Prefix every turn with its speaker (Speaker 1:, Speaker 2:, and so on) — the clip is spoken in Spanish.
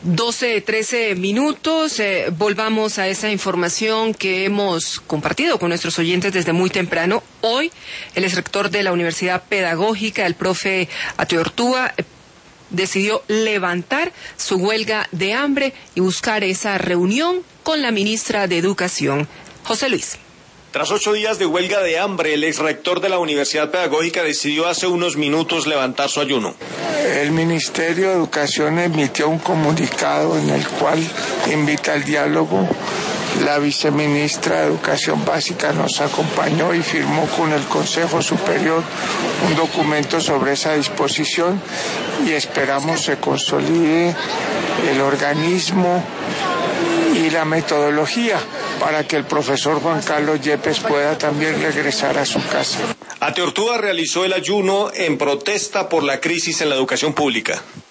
Speaker 1: 12:13. Volvamos a esa información que hemos compartido con nuestros oyentes desde muy temprano. Hoy, el exrector de la Universidad Pedagógica, el profe Ateortúa, decidió levantar su huelga de hambre y buscar esa reunión con la ministra de Educación. José Luis.
Speaker 2: Tras 8 días de huelga de hambre, el exrector de la Universidad Pedagógica decidió hace unos minutos levantar su ayuno.
Speaker 3: El Ministerio de Educación emitió un comunicado en el cual invita al diálogo. La viceministra de Educación Básica nos acompañó y firmó con el Consejo Superior un documento sobre esa disposición y esperamos se consolide el organismo y la metodología para que el profesor Juan Carlos Yepes pueda también regresar a su casa.
Speaker 2: Ateortúa realizó el ayuno en protesta por la crisis en la educación pública.